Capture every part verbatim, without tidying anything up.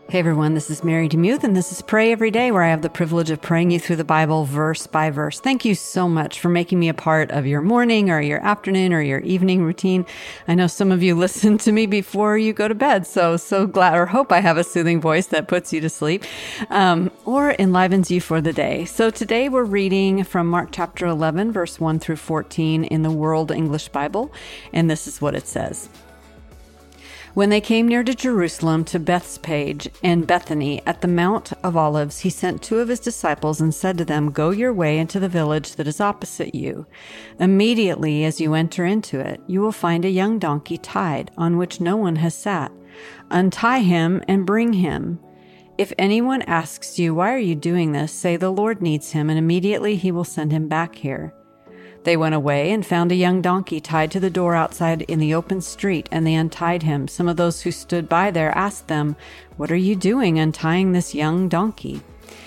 Hey everyone, this is Mary DeMuth, and this is Pray Every Day, where I have the privilege of praying you through the Bible verse by verse. Thank you so much for making me a part of your morning or your afternoon or your evening routine. I know some of you listen to me before you go to bed, so, so glad or hope I have a soothing voice that puts you to sleep um, or enlivens you for the day. So today we're reading from Mark chapter eleven, verse one through fourteen in the World English Bible, and this is what it says. When they came near to Jerusalem, to Bethphage and Bethany at the Mount of Olives, he sent two of his disciples and said to them, "Go your way into the village that is opposite you. Immediately as you enter into it, you will find a young donkey tied, on which no one has sat. Untie him and bring him. If anyone asks you, 'Why are you doing this?' say, 'The Lord needs him,' and immediately he will send him back here." They went away and found a young donkey tied to the door outside in the open street, and they untied him. Some of those who stood by there asked them, "What are you doing untying this young donkey?"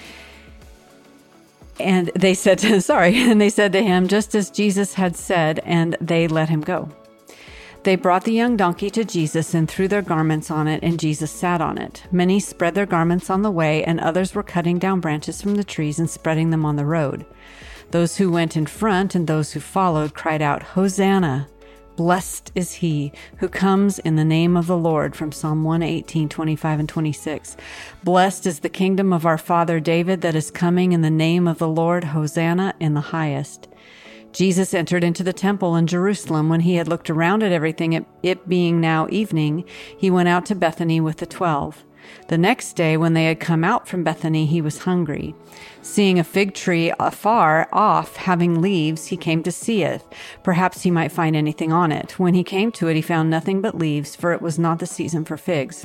And they said to, sorry, and they said to him, "Just as Jesus had said," and they let him go. They brought the young donkey to Jesus and threw their garments on it, and Jesus sat on it. Many spread their garments on the way, and others were cutting down branches from the trees and spreading them on the road. Those who went in front and those who followed cried out, "Hosanna! Blessed is he who comes in the name of the Lord," from Psalm one eighteen, twenty-five and twenty-six. "Blessed is the kingdom of our father David that is coming in the name of the Lord. Hosanna in the highest." Jesus entered into the temple in Jerusalem. When he had looked around at everything, it, it being now evening, he went out to Bethany with the twelve. The next day, when they had come out from Bethany, he was hungry. Seeing a fig tree afar off, having leaves, he came to see it. Perhaps he might find anything on it. When he came to it, he found nothing but leaves, for it was not the season for figs.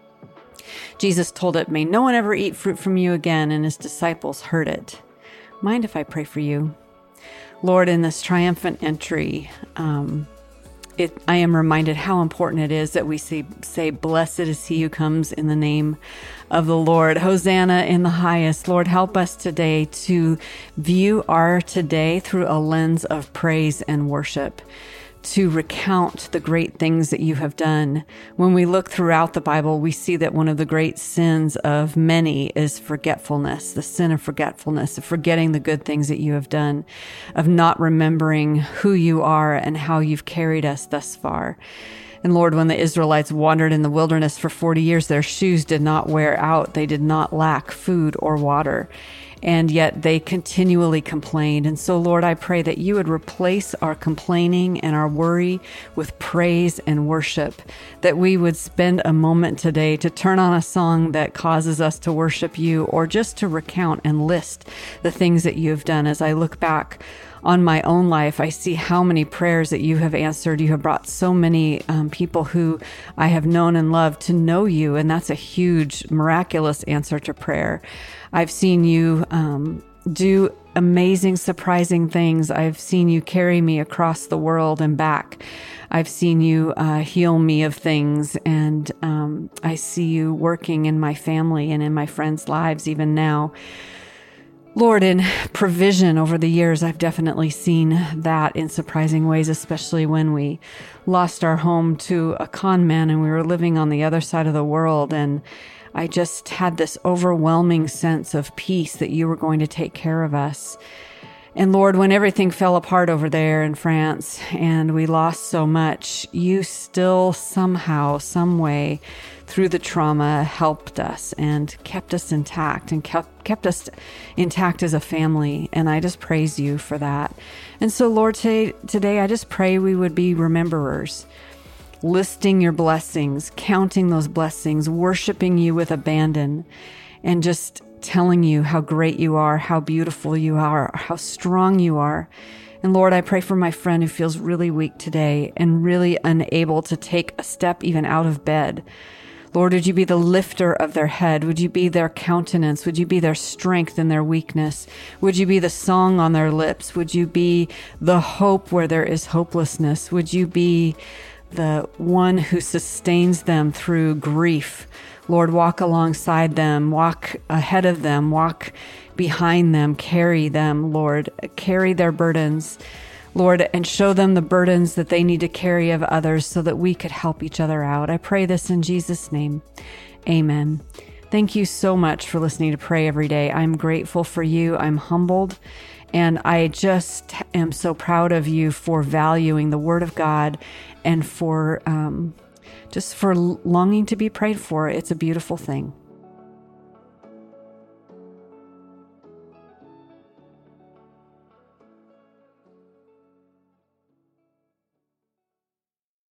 Jesus told it, "May no one ever eat fruit from you again," and his disciples heard it. Mind if I pray for you? Lord, in this triumphant entry, um, It, I am reminded how important it is that we say, say, "Blessed is he who comes in the name of the Lord. Hosanna in the highest." Lord, help us today to view our today through a lens of praise and worship, to recount the great things that you have done. When we look throughout the Bible, we see that one of the great sins of many is forgetfulness, the sin of forgetfulness, of forgetting the good things that you have done, of not remembering who you are and how you've carried us thus far. And Lord, when the Israelites wandered in the wilderness for forty years, their shoes did not wear out. They did not lack food or water. And yet they continually complained. And so, Lord, I pray that you would replace our complaining and our worry with praise and worship, that we would spend a moment today to turn on a song that causes us to worship you, or just to recount and list the things that you have done. As I look back on my own life, I see how many prayers that you have answered. You have brought so many um, people who I have known and loved to know you, and that's a huge, miraculous answer to prayer. I've seen you um, do amazing, surprising things. I've seen you carry me across the world and back. I've seen you uh, heal me of things, and um, I see you working in my family and in my friends' lives even now. Lord, in provision over the years, I've definitely seen that in surprising ways, especially when we lost our home to a con man and we were living on the other side of the world. And I just had this overwhelming sense of peace that you were going to take care of us. And Lord, when everything fell apart over there in France and we lost so much, you still somehow, some way, through the trauma, helped us and kept us intact and kept, kept us intact as a family. And I just praise you for that. And so, Lord, today, today I just pray we would be rememberers, listing your blessings, counting those blessings, worshiping you with abandon, and just telling you how great you are, how beautiful you are, how strong you are. And Lord, I pray for my friend who feels really weak today and really unable to take a step even out of bed. Lord, would you be the lifter of their head? Would you be their countenance? Would you be their strength in their weakness? Would you be the song on their lips? Would you be the hope where there is hopelessness? Would you be the one who sustains them through grief? Lord, walk alongside them, walk ahead of them, walk behind them, carry them, Lord, carry their burdens, Lord, and show them the burdens that they need to carry of others so that we could help each other out. I pray this in Jesus' name. Amen. Thank you so much for listening to Pray Every Day. I'm grateful for you. I'm humbled. And I just am so proud of you for valuing the Word of God and for um, just for longing to be prayed for. It's a beautiful thing.